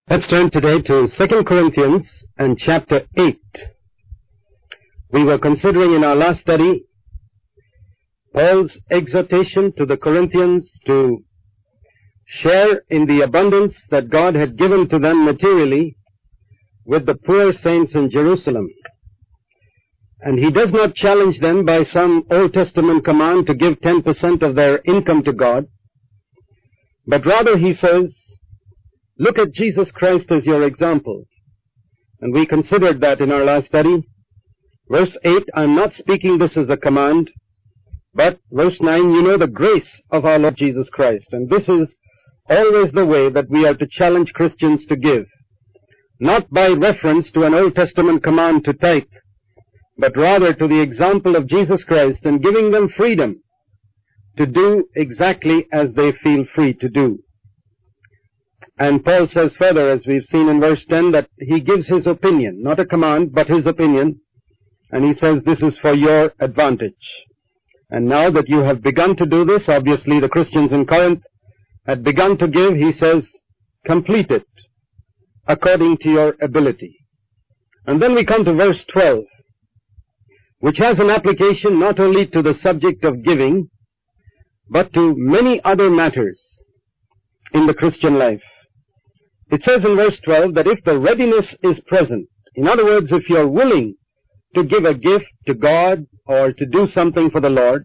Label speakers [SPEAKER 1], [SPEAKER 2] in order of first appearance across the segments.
[SPEAKER 1] Let's turn today to 2 Corinthians and chapter 8. We were considering in our last study Paul's exhortation to the Corinthians to share in the abundance that God had given to them materially with the poor saints in Jerusalem. And he does not challenge them by some Old Testament command to give 10% of their income to God, but rather he says, look at Jesus Christ as your example. And we considered that in our last study. Verse 8, I'm not speaking this as a command, but verse 9, you know the grace of our Lord Jesus Christ. And this is always the way that we are to challenge Christians to give. Not by reference to an Old Testament command to tithe, but rather to the example of Jesus Christ and giving them freedom to do exactly as they feel free to do. And Paul says further, as we've seen in verse 10, that he gives his opinion, not a command, but his opinion. And he says this is for your advantage. And now that you have begun to do this, obviously the Christians in Corinth had begun to give, he says, complete it according to your ability. And then we come to verse 12, which has an application not only to the subject of giving, but to many other matters in the Christian life. It says in verse 12 that if the readiness is present, in other words, if you're willing to give a gift to God or to do something for the Lord,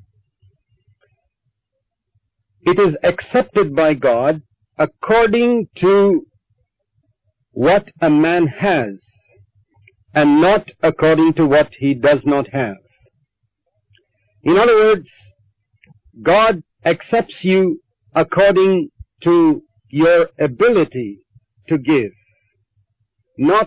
[SPEAKER 1] it is accepted by God according to what a man has and not according to what he does not have. In other words, God accepts you according to your ability to give, not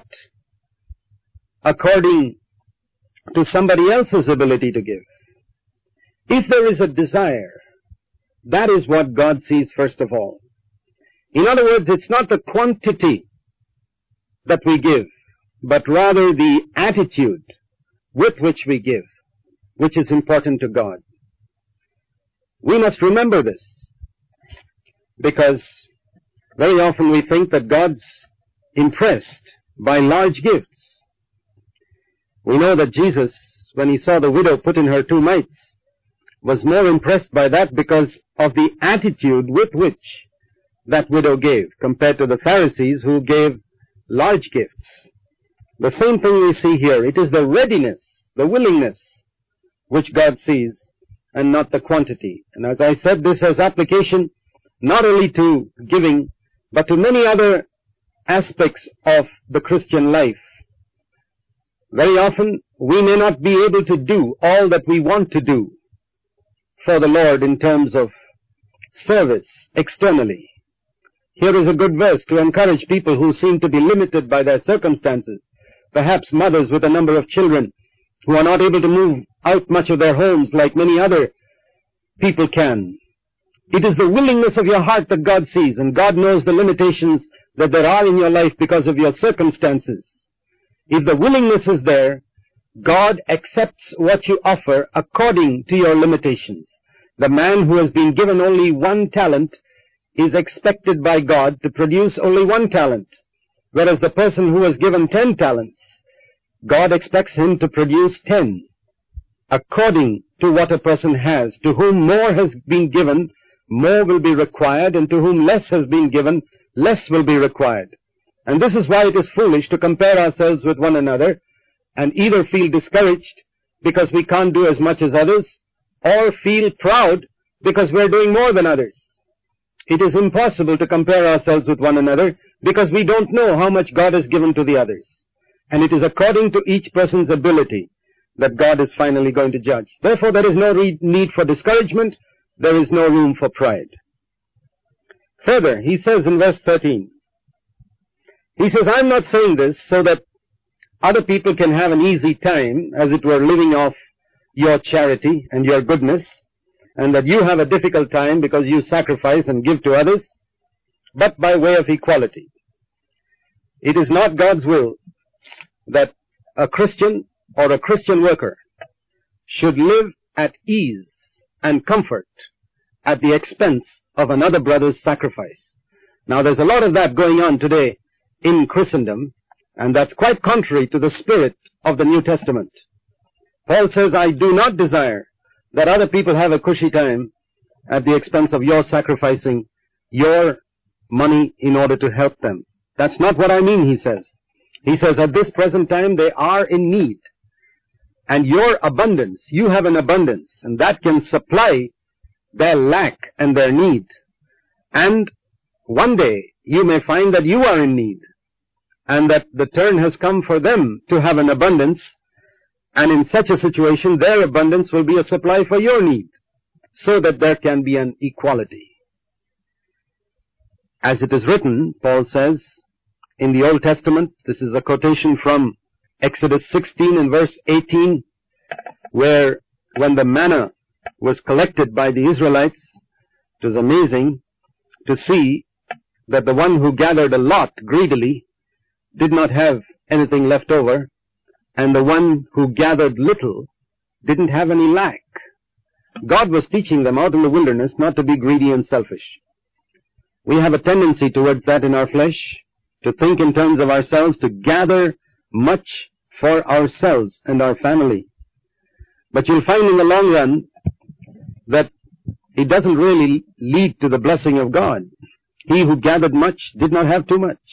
[SPEAKER 1] according to somebody else's ability to give. If there is a desire, that is what God sees first of all. In other words, it's not the quantity that we give, but rather the attitude with which we give, which is important to God. We must remember this, because very often we think that God's impressed by large gifts. We know that Jesus, when he saw the widow put in her 2 mites, was more impressed by that because of the attitude with which that widow gave, compared to the Pharisees who gave large gifts. The same thing we see here. It is the readiness, the willingness, which God sees, and not the quantity. And as I said, this has application not only to giving, but to many other aspects of the Christian life. Very often, we may not be able to do all that we want to do for the Lord in terms of service externally. Here is a good verse to encourage people who seem to be limited by their circumstances, perhaps mothers with a number of children who are not able to move out much of their homes like many other people can. It is the willingness of your heart that God sees, and God knows the limitations that there are in your life because of your circumstances. If the willingness is there, God accepts what you offer according to your limitations. The man who has been given only 1 talent is expected by God to produce only 1 talent, whereas the person who was given 10 talents, God expects him to produce 10, according to what a person has. To whom more has been given, more will be required, and to whom less has been given, less will be required. And this is why it is foolish to compare ourselves with one another and either feel discouraged because we can't do as much as others, or feel proud because we're doing more than others. It is impossible to compare ourselves with one another because we don't know how much God has given to the others. And it is according to each person's ability that God is finally going to judge. Therefore, there is no need for discouragement. There is no room for pride. Further, he says in verse 13, he says, I'm not saying this so that other people can have an easy time, as it were, living off your charity and your goodness, and that you have a difficult time because you sacrifice and give to others, but by way of equality. It is not God's will that a Christian or a Christian worker should live at ease and comfort at the expense of another brother's sacrifice. Now, there's a lot of that going on today in Christendom, and that's quite contrary to the spirit of the New Testament. Paul says, I do not desire that other people have a cushy time at the expense of your sacrificing your money in order to help them. That's not what I mean, he says. He says, at this present time they are in need. And your abundance, you have an abundance, and that can supply their lack and their need. And one day you may find that you are in need, and that the turn has come for them to have an abundance, and in such a situation their abundance will be a supply for your need, so that there can be an equality. As it is written, Paul says, in the Old Testament, this is a quotation from Exodus 16 and verse 18, where when the manna was collected by the Israelites, it was amazing to see that the one who gathered a lot greedily did not have anything left over, and the one who gathered little didn't have any lack. God was teaching them out in the wilderness not to be greedy and selfish. We have a tendency towards that in our flesh, to think in terms of ourselves, to gather much for ourselves and our family. But you'll find in the long run that it doesn't really lead to the blessing of God. He who gathered much did not have too much,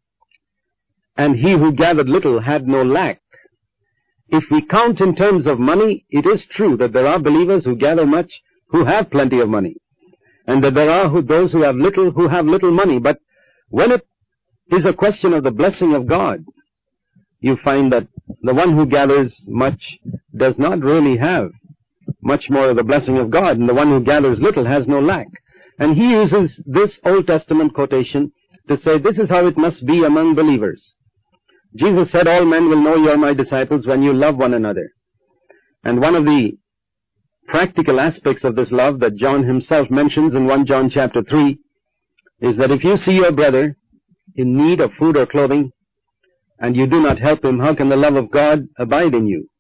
[SPEAKER 1] and he who gathered little had no lack. If we count in terms of money, it is true that there are believers who gather much who have plenty of money, and that there are those who have little money. But when it is a question of the blessing of God, you find that the one who gathers much does not really have much more of the blessing of God, and the one who gathers little has no lack. And he uses this Old Testament quotation to say this is how it must be among believers. Jesus said, all men will know you are my disciples when you love one another. And one of the practical aspects of this love that John himself mentions in 1 John chapter 3 is that if you see your brother in need of food or clothing, and you do not help him, how can the love of God abide in you?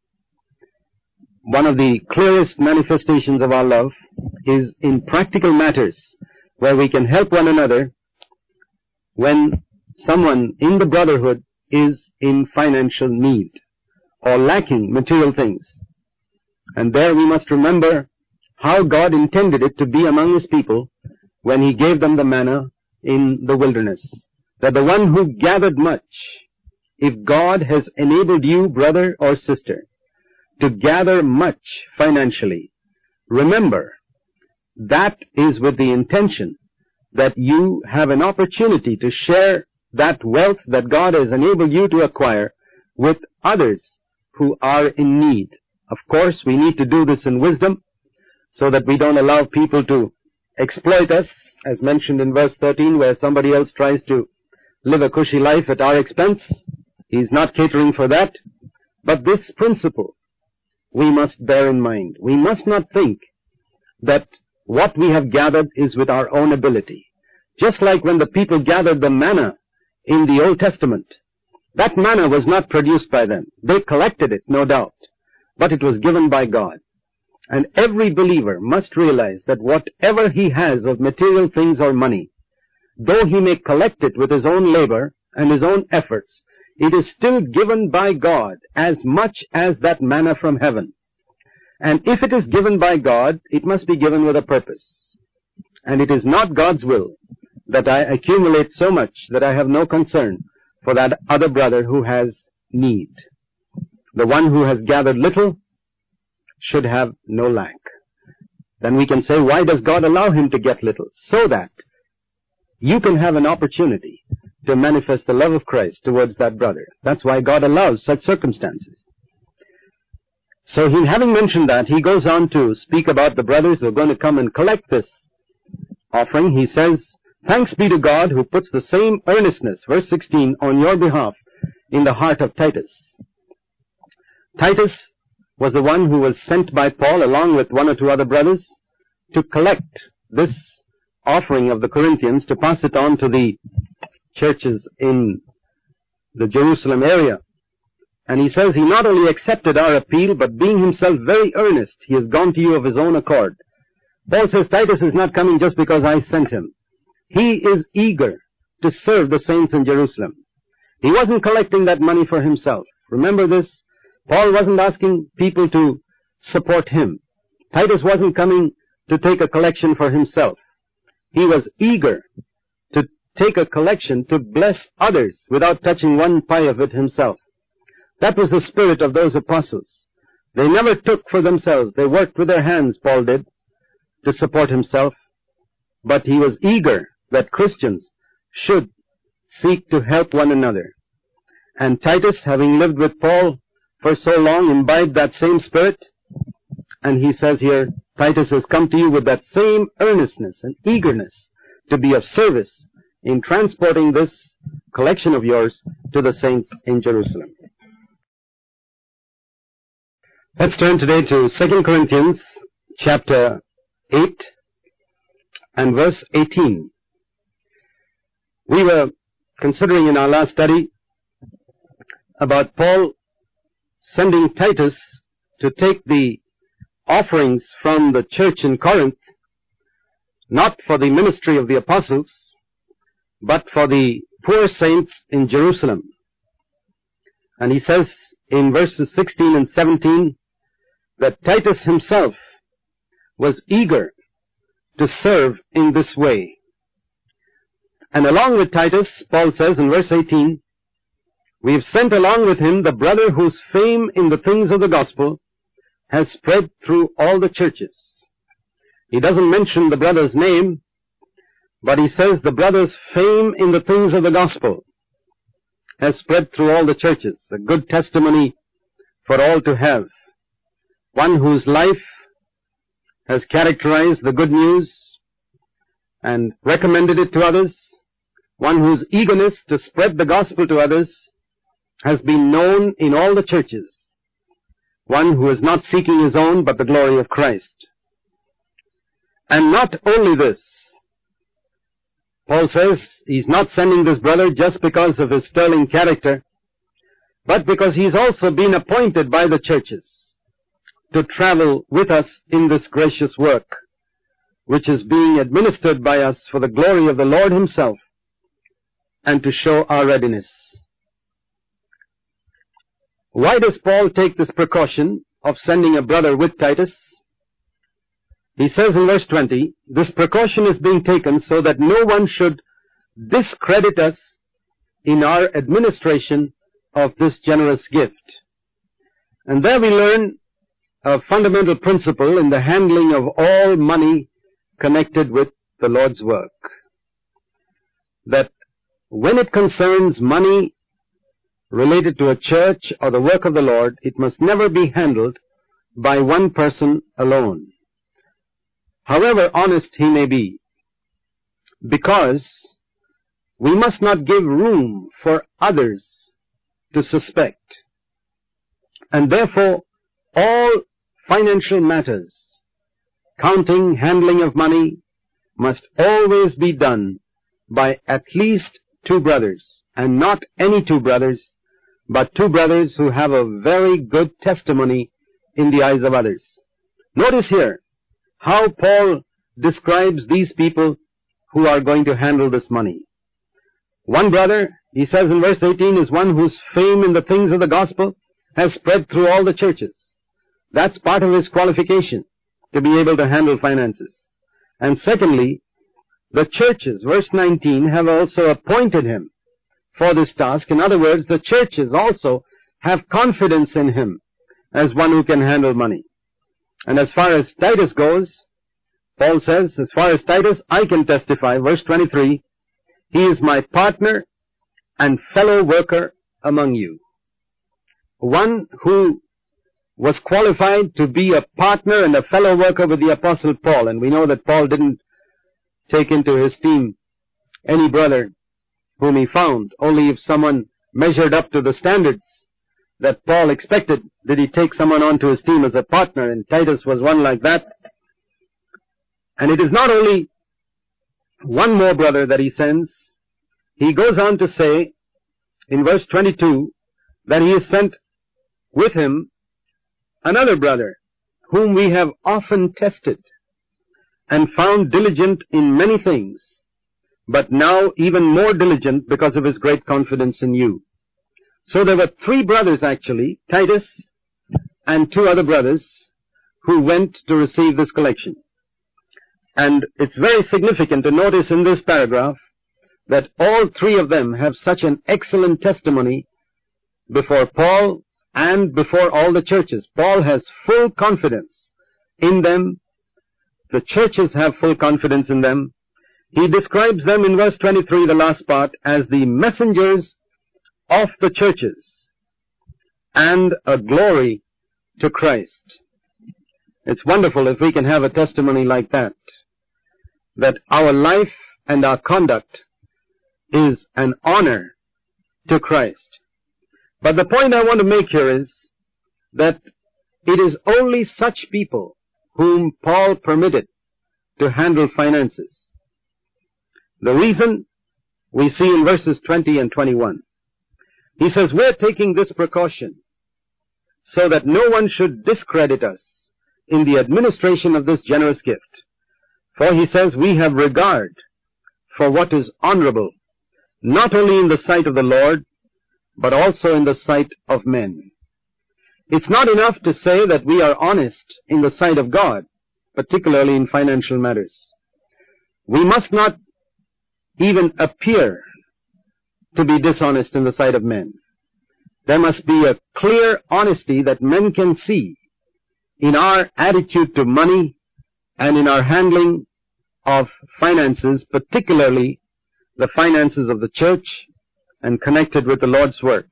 [SPEAKER 1] One of the clearest manifestations of our love is in practical matters, where we can help one another when someone in the brotherhood is in financial need or lacking material things. And there we must remember how God intended it to be among his people when he gave them the manna in the wilderness. That the one who gathered much, if God has enabled you, brother or sister, to gather much financially, remember that is with the intention that you have an opportunity to share that wealth that God has enabled you to acquire with others who are in need. Of course, we need to do this in wisdom so that we don't allow people to exploit us, as mentioned in verse 13, where somebody else tries to live a cushy life at our expense. He's not catering for that. But this principle we must bear in mind. We must not think that what we have gathered is with our own ability. Just like when the people gathered the manna in the Old Testament, that manna was not produced by them. They collected it, no doubt, but it was given by God. And every believer must realize that whatever he has of material things or money, though he may collect it with his own labor and his own efforts, it is still given by God as much as that manna from heaven. And if it is given by God, it must be given with a purpose. And it is not God's will that I accumulate so much that I have no concern for that other brother who has need. The one who has gathered little should have no lack. Then we can say, why does God allow him to get little? So that you can have an opportunity to manifest the love of Christ towards that brother. That's why God allows such circumstances. So having mentioned that, he goes on to speak about the brothers who are going to come and collect this offering. He says, thanks be to God who puts the same earnestness, verse 16, on your behalf in the heart of Titus. Titus was the one who was sent by Paul along with one or two other brothers to collect this offering of the Corinthians, to pass it on to the churches in the Jerusalem area. And he says he not only accepted our appeal, but being himself very earnest, he has gone to you of his own accord. Paul says Titus is not coming just because I sent him. He is eager to serve the saints in Jerusalem. He wasn't collecting that money for himself. Remember this? Paul wasn't asking people to support him. Titus wasn't coming to take a collection for himself. He was eager to take a collection to bless others without touching one pie of it himself. That was the spirit of those apostles. They never took for themselves. They worked with their hands, Paul did, to support himself. But he was eager that Christians should seek to help one another. And Titus, having lived with Paul for so long, imbibed that same spirit. And he says here, Titus has come to you with that same earnestness and eagerness to be of service in transporting this collection of yours to the saints in Jerusalem. Let's turn today to 2 Corinthians chapter 8 and verse 18. We were considering in our last study about Paul sending Titus to take the offerings from the church in Corinth, not for the ministry of the apostles, but for the poor saints in Jerusalem. And he says in verses 16 and 17 that Titus himself was eager to serve in this way. And along with Titus, Paul says in verse 18, we have sent along with him the brother whose fame in the things of the gospel has spread through all the churches. He doesn't mention the brother's name, but he says the brother's fame in the things of the gospel has spread through all the churches. A good testimony for all to have. One whose life has characterized the good news and recommended it to others. One whose eagerness to spread the gospel to others has been known in all the churches. One who is not seeking his own, but the glory of Christ. And not only this, Paul says he's not sending this brother just because of his sterling character, but because he's also been appointed by the churches to travel with us in this gracious work, which is being administered by us for the glory of the Lord himself, and to show our readiness. Why does Paul take this precaution of sending a brother with Titus? He says in verse 20, this precaution is being taken so that no one should discredit us in our administration of this generous gift. And there we learn a fundamental principle in the handling of all money connected with the Lord's work. That when it concerns money related to a church or the work of the Lord, it must never be handled by one person alone, however honest he may be, because we must not give room for others to suspect. And therefore, all financial matters, counting, handling of money, must always be done by at least two brothers, and not any two brothers, but two brothers who have a very good testimony in the eyes of others. Notice here how Paul describes these people who are going to handle this money. One brother, he says in verse 18, is one whose fame in the things of the gospel has spread through all the churches. That's part of his qualification to be able to handle finances. And secondly, the churches, verse 19, have also appointed him for this task. In other words, the churches also have confidence in him as one who can handle money. And as far as Titus goes, Paul says, as far as Titus, I can testify, verse 23, he is my partner and fellow worker among you. One who was qualified to be a partner and a fellow worker with the Apostle Paul. And we know that Paul didn't take into his team any brother whom he found. Only if someone measured up to the standards that Paul expected did he take someone onto his team as a partner, and Titus was one like that. And it is not only one more brother that he sends. He goes on to say in verse 22 that he has sent with him another brother whom we have often tested and found diligent in many things, but now even more diligent because of his great confidence in you. So there were 3 brothers actually, Titus and 2 other brothers, who went to receive this collection. And it's very significant to notice in this paragraph that all 3 of them have such an excellent testimony before Paul and before all the churches. Paul has full confidence in them. The churches have full confidence in them. He describes them in verse 23, the last part, as the messengers of the churches and a glory to Christ. It's wonderful if we can have a testimony like that, that our life and our conduct is an honor to Christ. But the point I want to make here is that it is only such people whom Paul permitted to handle finances. The reason we see in verses 20 and 21. He says, we're taking this precaution so that no one should discredit us in the administration of this generous gift. For he says, we have regard for what is honorable, not only in the sight of the Lord, but also in the sight of men. It's not enough to say that we are honest in the sight of God, particularly in financial matters. We must not even appear to be dishonest in the sight of men. There must be a clear honesty that men can see in our attitude to money and in our handling of finances, particularly the finances of the church and connected with the Lord's work.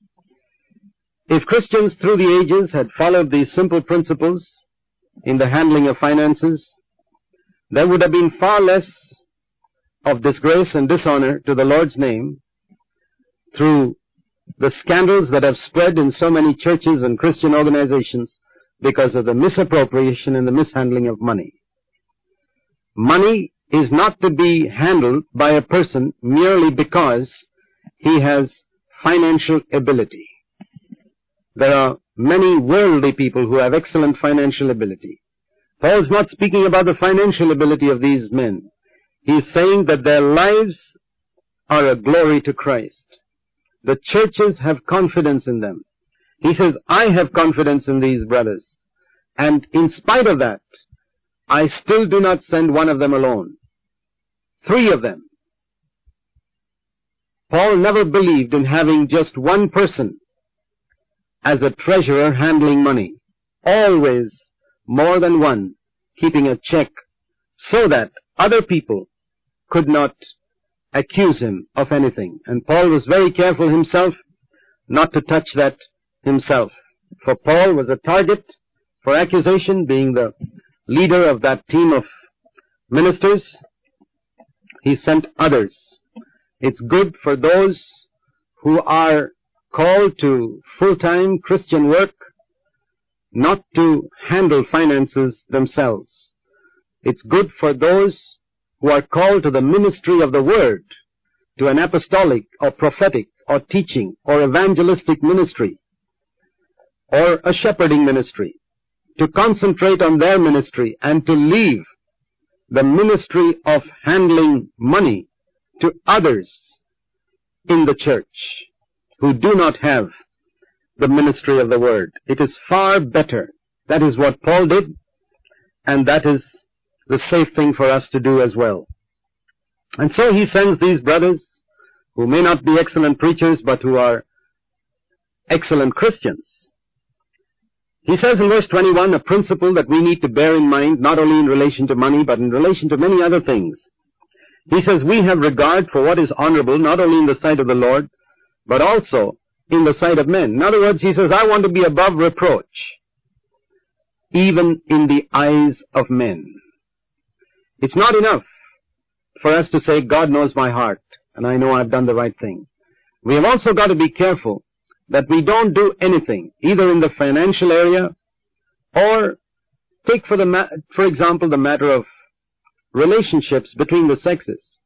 [SPEAKER 1] If Christians through the ages had followed these simple principles in the handling of finances, there would have been far less of disgrace and dishonor to the Lord's name through the scandals that have spread in so many churches and Christian organizations because of the misappropriation and the mishandling of money. Money is not to be handled by a person merely because he has financial ability. There are many worldly people who have excellent financial ability. Paul's not speaking about the financial ability of these men. He's saying that their lives are a glory to Christ. The churches have confidence in them. He says, I have confidence in these brothers. And in spite of that, I still do not send one of them alone. 3 of them. Paul never believed in having just one person as a treasurer handling money. Always more than one, keeping a check so that other people could not accuse him of anything. And Paul was very careful himself not to touch that himself. For Paul was a target for accusation, being the leader of that team of ministers. He sent others. It's good for those who are called to full-time Christian work not to handle finances themselves. It's good for those who are called to the ministry of the Word, to an apostolic or prophetic or teaching or evangelistic ministry or a shepherding ministry, to concentrate on their ministry and to leave the ministry of handling money to others in the church who do not have the ministry of the Word. It is far better. That is what Paul did, and that is the safe thing for us to do as well. And so he sends these brothers, who may not be excellent preachers, but who are excellent Christians. He says in verse 21 a principle that we need to bear in mind, not only in relation to money, but in relation to many other things. He says, we have regard for what is honorable, not only in the sight of the Lord, but also in the sight of men. In other words, he says, I want to be above reproach, even in the eyes of men. It's not enough for us to say, God knows my heart, and I know I've done the right thing. We have also got to be careful that we don't do anything, either in the financial area, or take for example, the matter of relationships between the sexes.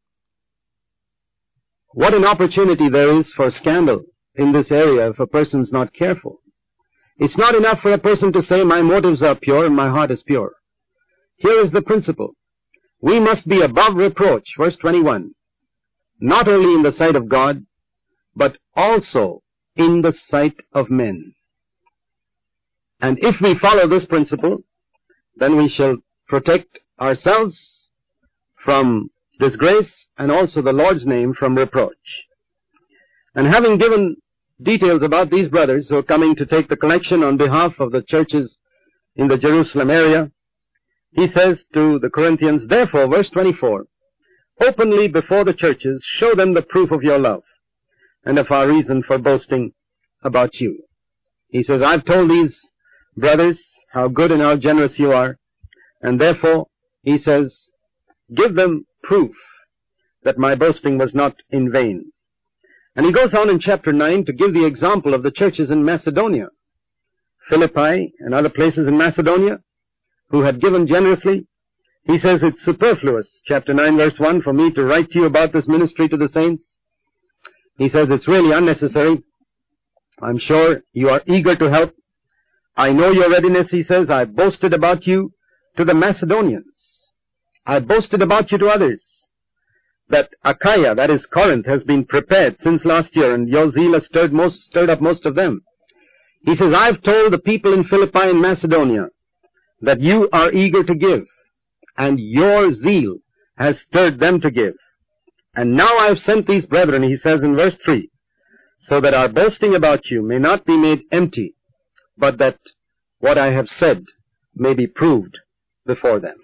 [SPEAKER 1] What an opportunity there is for scandal in this area if a person's not careful. It's not enough for a person to say, my motives are pure and my heart is pure. Here is the principle. We must be above reproach, verse 21, not only in the sight of God, but also in the sight of men. And if we follow this principle, then we shall protect ourselves from disgrace and also the Lord's name from reproach. And having given details about these brothers who are coming to take the collection on behalf of the churches in the Jerusalem area, he says to the Corinthians, therefore, verse 24, openly before the churches, show them the proof of your love and of our reason for boasting about you. He says, I've told these brothers how good and how generous you are, and therefore, he says, give them proof that my boasting was not in vain. And he goes on in chapter 9 to give the example of the churches in Macedonia, Philippi and other places in Macedonia, who had given generously. He says it's superfluous, chapter 9 verse 1, for me to write to you about this ministry to the saints. He says it's really unnecessary. I'm sure you are eager to help. I know your readiness, he says. I boasted about you to the Macedonians. I boasted about you to others. That Achaia, that is Corinth, has been prepared since last year, and your zeal has stirred up most of them. He says, I've told the people in Philippi and Macedonia that you are eager to give, and your zeal has stirred them to give. And now I have sent these brethren, he says in verse 3, so that our boasting about you may not be made empty, but that what I have said may be proved before them.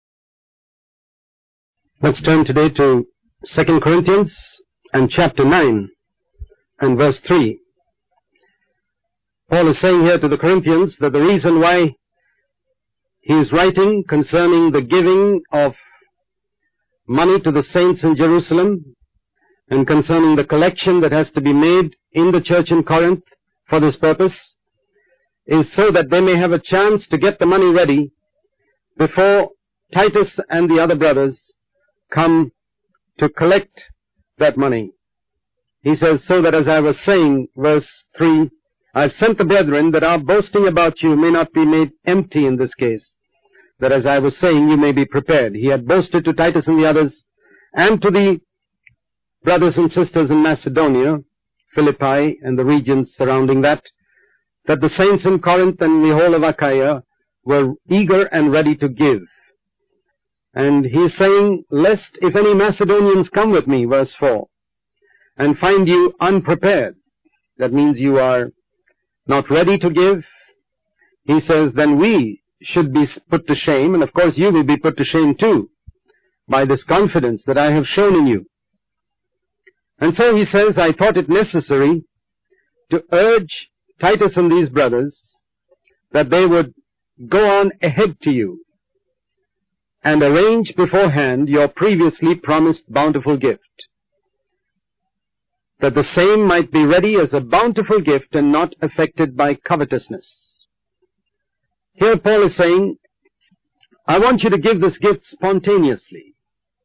[SPEAKER 1] Let's turn today to 2 Corinthians and chapter 9 and verse 3. Paul is saying here to the Corinthians that the reason why he is writing concerning the giving of money to the saints in Jerusalem and concerning the collection that has to be made in the church in Corinth for this purpose is so that they may have a chance to get the money ready before Titus and the other brothers come to collect that money. He says, so that as I was saying, verse 3, I've sent the brethren that our boasting about you may not be made empty in this case, that as I was saying, you may be prepared. He had boasted to Titus and the others, and to the brothers and sisters in Macedonia, Philippi, and the regions surrounding that the saints in Corinth and the whole of Achaia were eager and ready to give. And he is saying, lest if any Macedonians come with me, verse 4, and find you unprepared, that means you are not ready to give, he says, then we should be put to shame, and of course you will be put to shame too, by this confidence that I have shown in you. And so he says, I thought it necessary to urge Titus and these brothers that they would go on ahead to you and arrange beforehand your previously promised bountiful gift, that the same might be ready as a bountiful gift and not affected by covetousness. Here Paul is saying, I want you to give this gift spontaneously,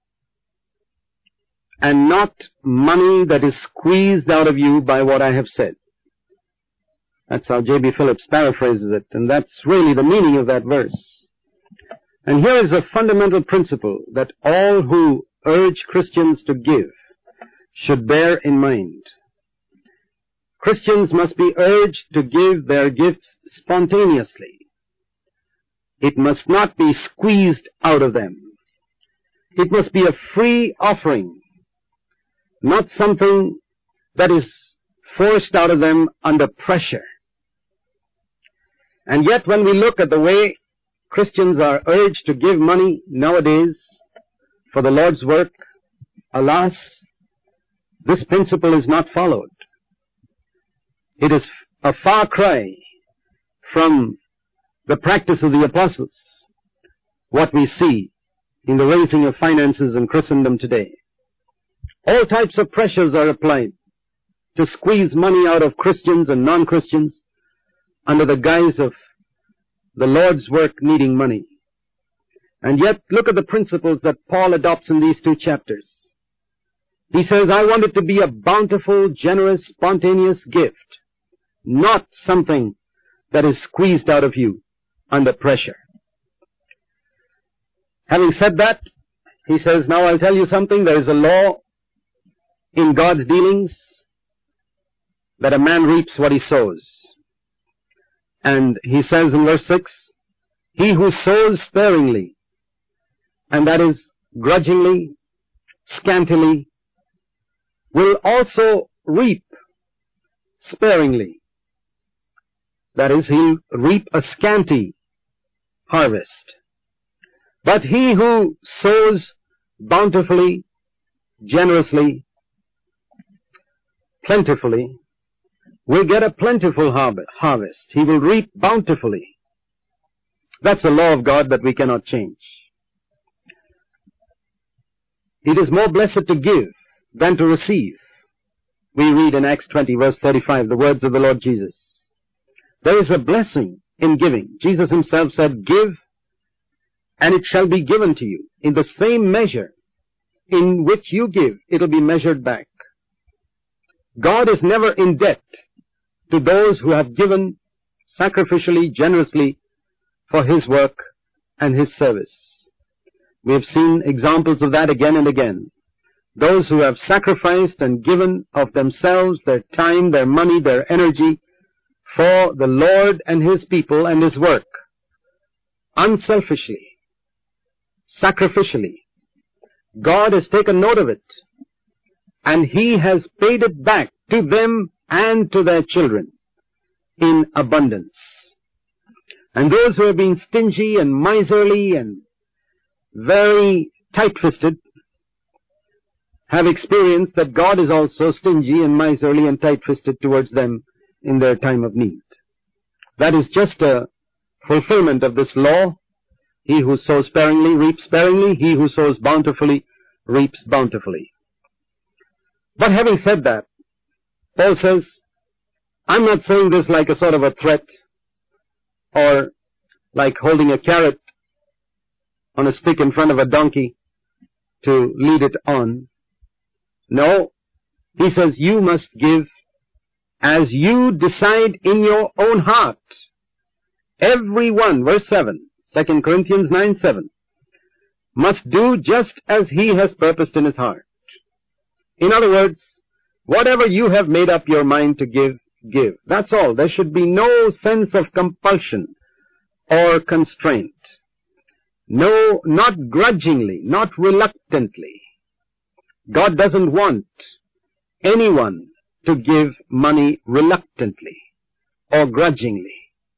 [SPEAKER 1] and not money that is squeezed out of you by what I have said. That's how J.B. Phillips paraphrases it, and that's really the meaning of that verse. And here is a fundamental principle that all who urge Christians to give should bear in mind. Christians must be urged to give their gifts spontaneously. It must not be squeezed out of them. It must be a free offering, not something that is forced out of them under pressure. And yet when we look at the way Christians are urged to give money nowadays for the Lord's work, alas, this principle is not followed. It is a far cry from the practice of the apostles, what we see in the raising of finances in Christendom today. All types of pressures are applied to squeeze money out of Christians and non-Christians under the guise of the Lord's work needing money. And yet, look at the principles that Paul adopts in these two chapters. He says, I want it to be a bountiful, generous, spontaneous gift, not something that is squeezed out of you under pressure. Having said that, he says, now I'll tell you something. There is a law in God's dealings that a man reaps what he sows. And he says in verse 6, he who sows sparingly, and that is grudgingly, scantily, will also reap sparingly. That is, he'll reap a scanty harvest. But he who sows bountifully, generously, plentifully, will get a plentiful harvest. He will reap bountifully. That's a law of God that we cannot change. It is more blessed to give than to receive. We read in Acts 20 verse 35 the words of the Lord Jesus. There is a blessing in giving. Jesus himself said, give, and it shall be given to you. In the same measure in which you give, it will be measured back. God is never in debt to those who have given sacrificially, generously for His work and His service. We have seen examples of that again and again. Those who have sacrificed and given of themselves, their time, their money, their energy for the Lord and His people and His work, unselfishly, sacrificially. God has taken note of it, and He has paid it back to them and to their children in abundance. And those who have been stingy and miserly and very tight-fisted have experienced that God is also stingy and miserly and tight-fisted towards them in their time of need. That is just a fulfillment of this law. He who sows sparingly reaps sparingly. He who sows bountifully reaps bountifully. But having said that, Paul says, I'm not saying this like a sort of a threat or like holding a carrot on a stick in front of a donkey to lead it on. No, he says you must give as you decide in your own heart. Everyone, verse 7, 2 Corinthians 9:7, must do just as he has purposed in his heart. In other words, whatever you have made up your mind to give, give. That's all. There should be no sense of compulsion or constraint. No, not grudgingly, not reluctantly. God doesn't want anyone to give money reluctantly or grudgingly.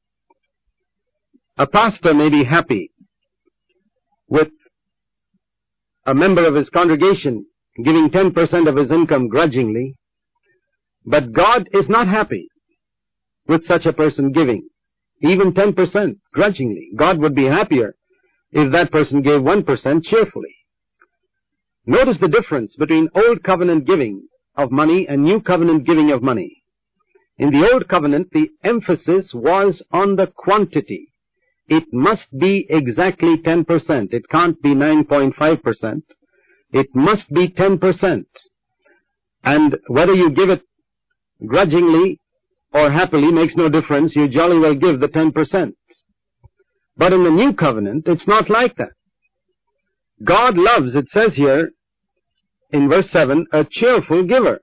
[SPEAKER 1] A pastor may be happy with a member of his congregation giving 10% of his income grudgingly, but God is not happy with such a person giving even 10% grudgingly. God would be happier if that person gave 1% cheerfully. Notice the difference between Old Covenant giving of money and New Covenant giving of money. In the Old Covenant, the emphasis was on the quantity. It must be exactly 10%. It can't be 9.5%. It must be 10%. And whether you give it grudgingly or happily makes no difference. You jolly well give the 10%. But in the New Covenant, it's not like that. God loves, it says here in verse 7, a cheerful giver.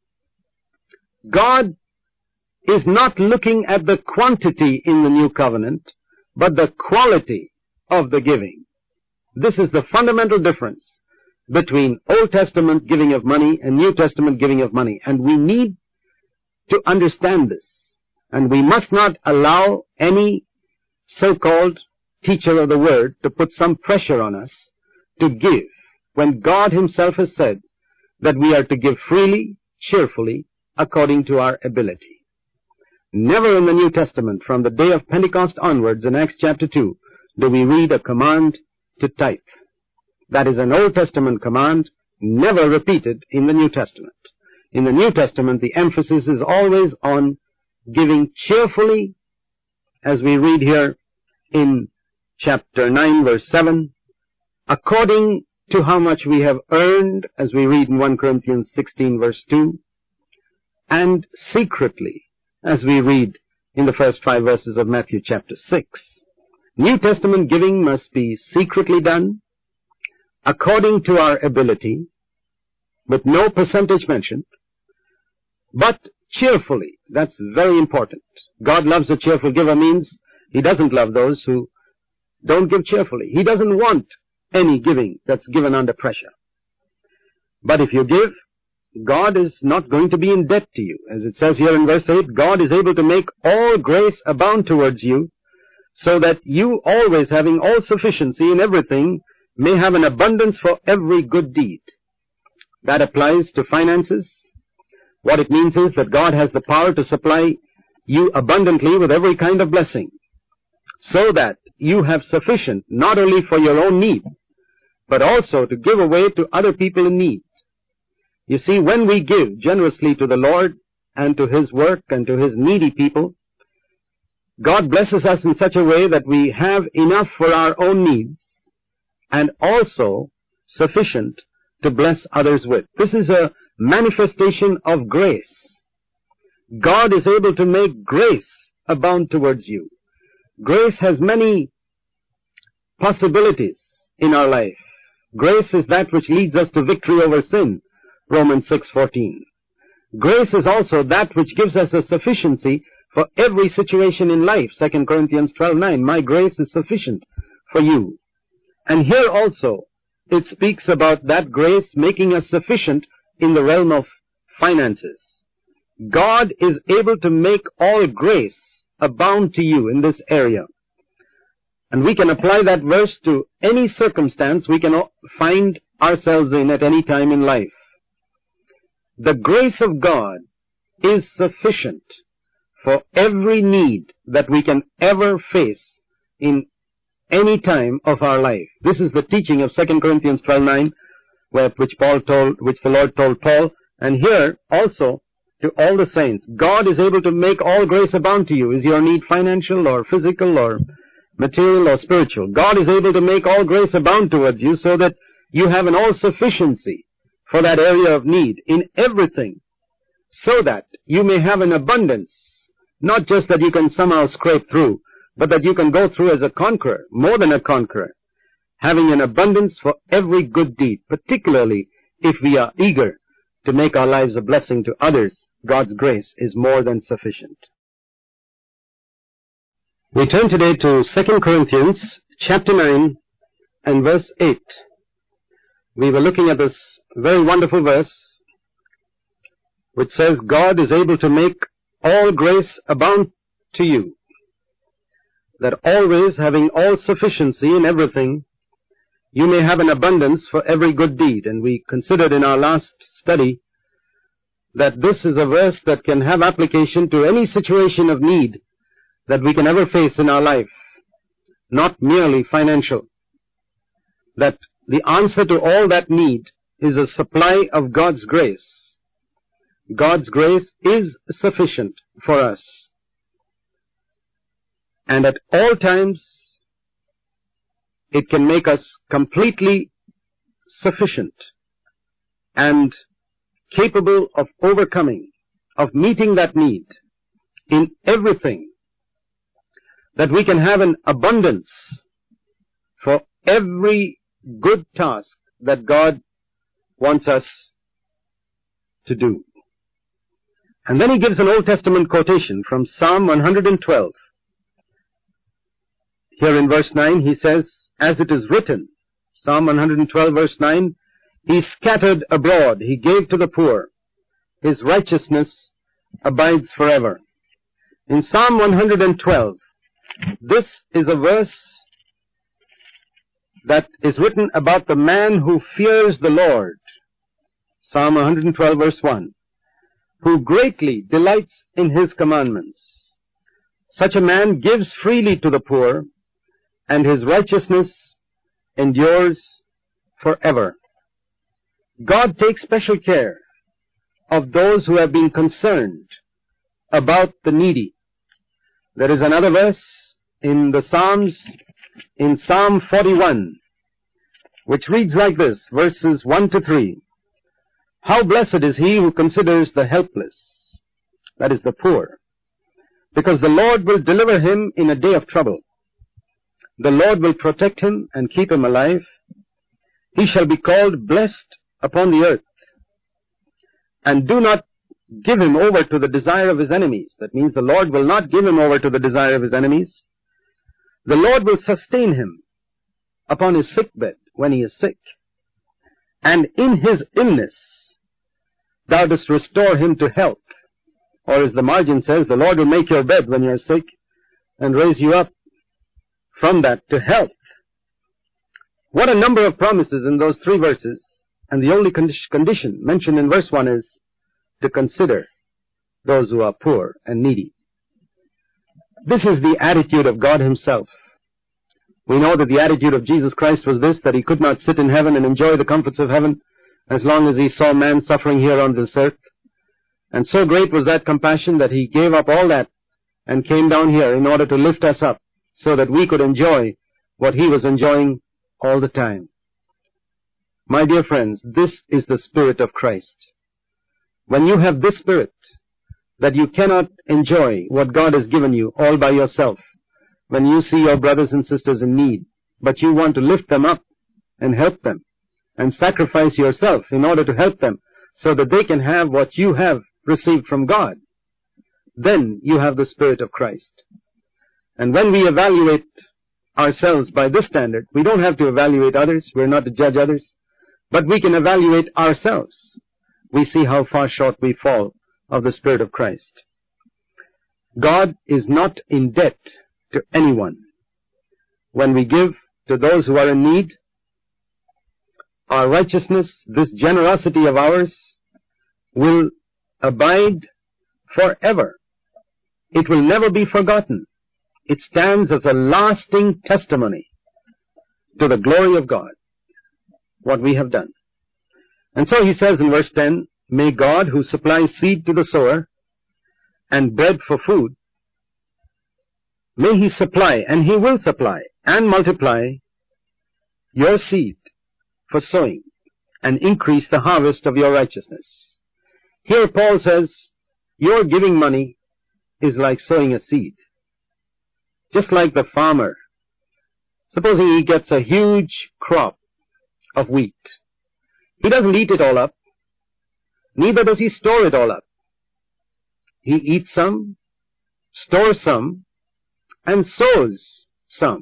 [SPEAKER 1] God is not looking at the quantity in the New Covenant, but the quality of the giving. This is the fundamental difference between Old Testament giving of money and New Testament giving of money. And we need to understand this. And we must not allow any so-called teacher of the Word to put some pressure on us to give, when God Himself has said that we are to give freely, cheerfully, according to our ability. Never in the New Testament, from the day of Pentecost onwards in Acts chapter 2, do we read a command to tithe. That is an Old Testament command, never repeated in the New Testament. In the New Testament, the emphasis is always on giving cheerfully, as we read here in chapter 9, verse 7, according to how much we have earned, as we read in 1 Corinthians 16, verse 2, and secretly, as we read in the first 5 verses of Matthew chapter 6. New Testament giving must be secretly done, according to our ability, with no percentage mentioned, but cheerfully. That's very important. God loves a cheerful giver means He doesn't love those who don't give cheerfully. He doesn't want any giving that's given under pressure. But if you give, God is not going to be in debt to you. As it says here in verse 8, God is able to make all grace abound towards you, so that you always, having all sufficiency in everything, may have an abundance for every good deed. That applies to finances. What it means is that God has the power to supply you abundantly with every kind of blessing, so that you have sufficient not only for your own need, but also to give away to other people in need. You see, when we give generously to the Lord and to His work and to His needy people, God blesses us in such a way that we have enough for our own needs and also sufficient to bless others with. This is a manifestation of grace. God is able to make grace abound towards you. Grace has many possibilities in our life. Grace is that which leads us to victory over sin, Romans 6:14. Grace is also that which gives us a sufficiency for every situation in life, 2 Corinthians 12:9. My grace is sufficient for you. And here also it speaks about that grace making us sufficient in the realm of finances. God is able to make all grace abound to you in this area. And we can apply that verse to any circumstance we can find ourselves in at any time in life. The grace of God is sufficient for every need that we can ever face in any time of our life. This is the teaching of 2 Corinthians 12:9, which the Lord told Paul, and here also to all the saints. God is able to make all grace abound to you. Is your need financial or physical or material or spiritual? God is able to make all grace abound towards you so that you have an all-sufficiency for that area of need in everything, so that you may have an abundance, not just that you can somehow scrape through, but that you can go through as a conqueror, more than a conqueror, having an abundance for every good deed, particularly if we are eager to make our lives a blessing to others. God's grace is more than sufficient. We turn today to 2 Corinthians chapter 9 and verse 8. We were looking at this very wonderful verse which says, God is able to make all grace abound to you, that always, having all sufficiency in everything, you may have an abundance for every good deed. And we considered in our last study that this is a verse that can have application to any situation of need that we can ever face in our life, not merely financial. That the answer to all that need is a supply of God's grace. God's grace is sufficient for us. And at all times, it can make us completely sufficient and capable of overcoming, of meeting that need in everything, that we can have an abundance for every good task that God wants us to do. And then he gives an Old Testament quotation from Psalm 112. Here in verse 9 he says, as it is written, Psalm 112 verse 9, He scattered abroad, He gave to the poor, His righteousness abides forever. In Psalm 112, this is a verse that is written about the man who fears the Lord. Psalm 112 verse 1, who greatly delights in His commandments. Such a man gives freely to the poor, and his righteousness endures forever. God takes special care of those who have been concerned about the needy. There is another verse in the Psalms, in Psalm 41, which reads like this, verses 1 to 3. How blessed is he who considers the helpless, that is the poor, because the Lord will deliver him in a day of trouble. The Lord will protect him and keep him alive. He shall be called blessed upon the earth. And do not give him over to the desire of his enemies. That means the Lord will not give him over to the desire of his enemies. The Lord will sustain him upon his sickbed when he is sick. And in his illness, thou dost restore him to health. Or as the margin says, the Lord will make your bed when you are sick and raise you up from that to health. What a number of promises in those 3 verses. And the only condition mentioned in verse 1 is to consider those who are poor and needy. This is the attitude of God himself. We know that the attitude of Jesus Christ was this, that he could not sit in heaven and enjoy the comforts of heaven as long as he saw man suffering here on this earth. And so great was that compassion that he gave up all that and came down here in order to lift us up so that we could enjoy what he was enjoying all the time. My dear friends, this is the Spirit of Christ. When you have this Spirit, that you cannot enjoy what God has given you all by yourself, when you see your brothers and sisters in need, but you want to lift them up and help them and sacrifice yourself in order to help them so that they can have what you have received from God, then you have the Spirit of Christ. And when we evaluate ourselves by this standard, we don't have to evaluate others, we're not to judge others, but we can evaluate ourselves. We see how far short we fall of the Spirit of Christ. God is not in debt to anyone. When we give to those who are in need, our righteousness, this generosity of ours, will abide forever. It will never be forgotten. It stands as a lasting testimony to the glory of God, what we have done. And so he says in verse 10, may God, who supplies seed to the sower and bread for food, may he supply, and he will supply, and multiply your seed for sowing, and increase the harvest of your righteousness. Here Paul says, your giving money is like sowing a seed. Just like the farmer. Supposing he gets a huge crop of wheat. He doesn't eat it all up. Neither does he store it all up. He eats some, stores some, and sows some.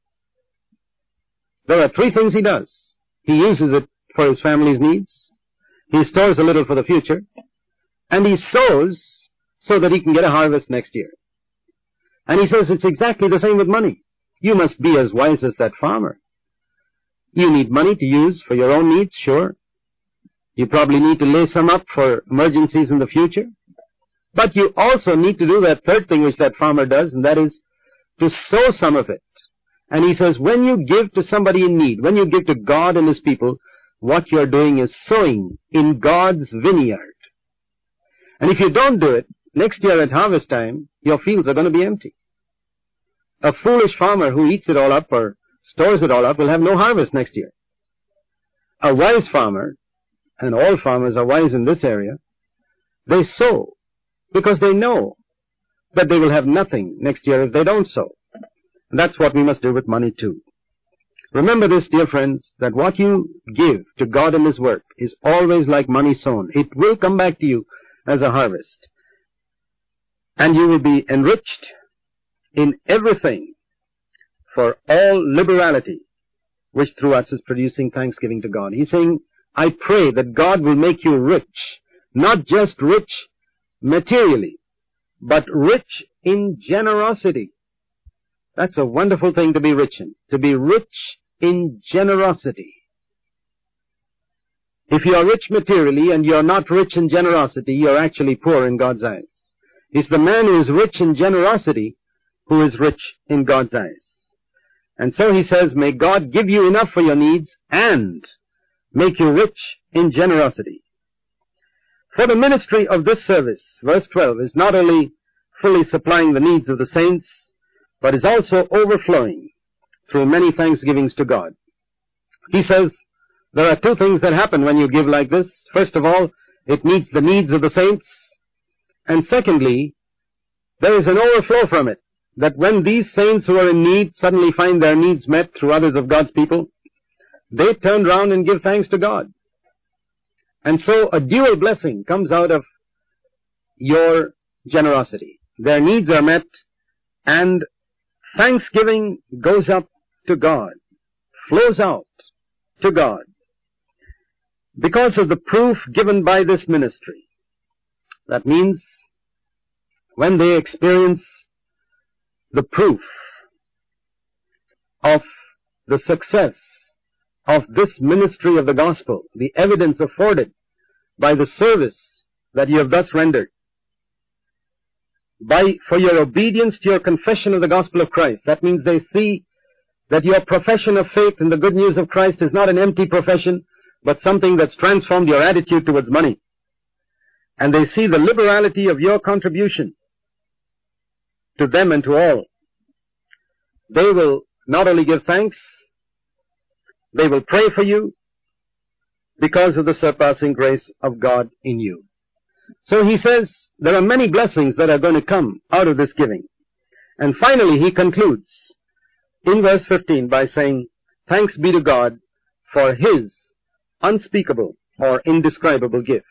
[SPEAKER 1] There are 3 things he does. He uses it for his family's needs. He stores a little for the future. And he sows so that he can get a harvest next year. And he says it's exactly the same with money. You must be as wise as that farmer. You need money to use for your own needs, sure. You probably need to lay some up for emergencies in the future. But you also need to do that 3rd thing which that farmer does, and that is to sow some of it. And he says, when you give to somebody in need, when you give to God and his people, what you're doing is sowing in God's vineyard. And if you don't do it, next year at harvest time, your fields are going to be empty. A foolish farmer who eats it all up or stores it all up will have no harvest next year. A wise farmer, and all farmers are wise in this area, they sow because they know that they will have nothing next year if they don't sow. And that's what we must do with money too. Remember this, dear friends, that what you give to God and his work is always like money sown. It will come back to you as a harvest. And you will be enriched in everything for all liberality, which through us is producing thanksgiving to God. He's saying, I pray that God will make you rich, not just rich materially, but rich in generosity. That's a wonderful thing to be rich in, to be rich in generosity. If you are rich materially and you are not rich in generosity, you are actually poor in God's eyes. It's the man who is rich in generosity who is rich in God's eyes. And so he says, may God give you enough for your needs and make you rich in generosity. For the ministry of this service, verse 12, is not only fully supplying the needs of the saints, but is also overflowing through many thanksgivings to God. He says, there are 2 things that happen when you give like this. First of all, it meets the needs of the saints. And secondly, there is an overflow from it, that when these saints who are in need suddenly find their needs met through others of God's people, they turn round and give thanks to God. And so a dual blessing comes out of your generosity. Their needs are met, and thanksgiving goes up to God, flows out to God, because of the proof given by this ministry. That means when they experience the proof of the success of this ministry of the gospel, the evidence afforded by the service that you have thus rendered, for your obedience to your confession of the gospel of Christ. That means they see that your profession of faith in the good news of Christ is not an empty profession, but something that's transformed your attitude towards money. And they see the liberality of your contribution to them and to all. They will not only give thanks, they will pray for you because of the surpassing grace of God in you. So he says there are many blessings that are going to come out of this giving. And finally he concludes in verse 15 by saying, thanks be to God for his unspeakable or indescribable gift.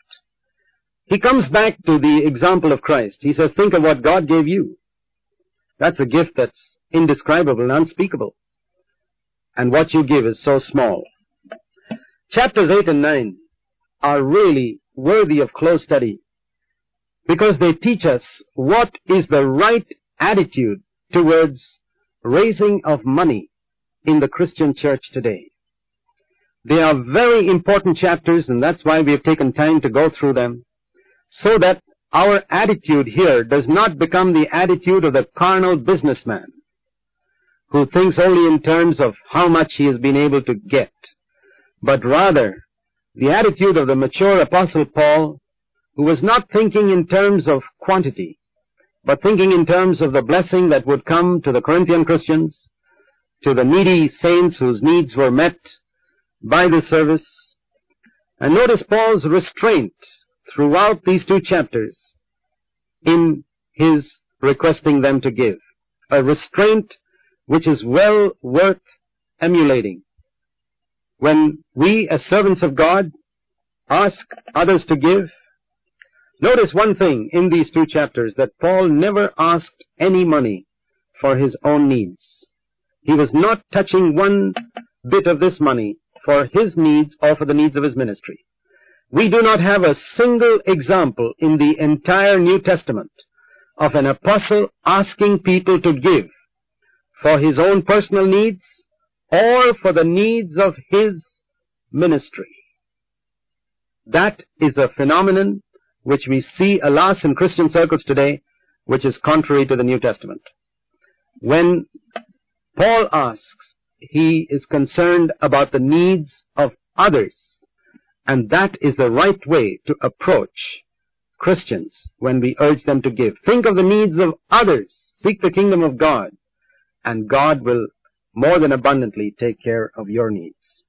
[SPEAKER 1] He comes back to the example of Christ. He says, think of what God gave you. That's a gift that's indescribable and unspeakable. And what you give is so small. Chapters 8 and 9 are really worthy of close study, because they teach us what is the right attitude towards raising of money in the Christian church today. They are very important chapters, and that's why we have taken time to go through them, so that our attitude here does not become the attitude of the carnal businessman who thinks only in terms of how much he has been able to get, but rather the attitude of the mature Apostle Paul, who was not thinking in terms of quantity, but thinking in terms of the blessing that would come to the Corinthian Christians, to the needy saints whose needs were met by the service. And notice Paul's restraint throughout these 2 chapters in his requesting them to give. A restraint which is well worth emulating. When we, as servants of God, ask others to give, notice one thing in these 2 chapters, that Paul never asked any money for his own needs. He was not touching one bit of this money for his needs or for the needs of his ministry. We do not have a single example in the entire New Testament of an apostle asking people to give for his own personal needs or for the needs of his ministry. That is a phenomenon which we see, alas, in Christian circles today, which is contrary to the New Testament. When Paul asks, he is concerned about the needs of others, and that is the right way to approach Christians when we urge them to give. Think of the needs of others. Seek the kingdom of God, and God will more than abundantly take care of your needs.